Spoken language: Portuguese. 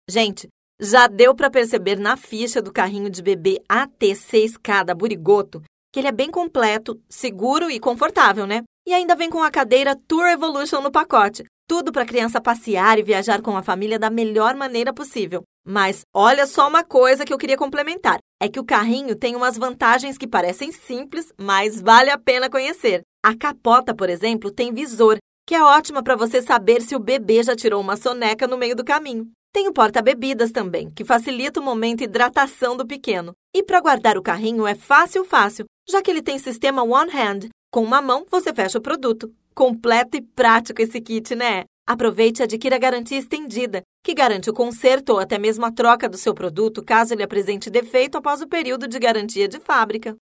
Gente, já deu para perceber na ficha do carrinho de bebê AT6K da Burigoto que ele é bem completo, seguro e confortável, né? E ainda vem com a cadeira Tour Evolution no pacote. Tudo para a criança passear e viajar com a família da melhor maneira possível. Mas olha só uma coisa que eu queria complementar. É que o carrinho tem umas vantagens que parecem simples, mas vale a pena conhecer. A capota, por exemplo, tem visor, que é ótima para você saber se o bebê já tirou uma soneca no meio do caminho. Tem o porta-bebidas também, que facilita o momento de hidratação do pequeno. E para guardar o carrinho é fácil, já que ele tem sistema One Hand. Com uma mão, você fecha o produto. Completo e prático esse kit, né? Aproveite e adquira a garantia estendida, que garante o conserto ou até mesmo a troca do seu produto caso ele apresente defeito após o período de garantia de fábrica.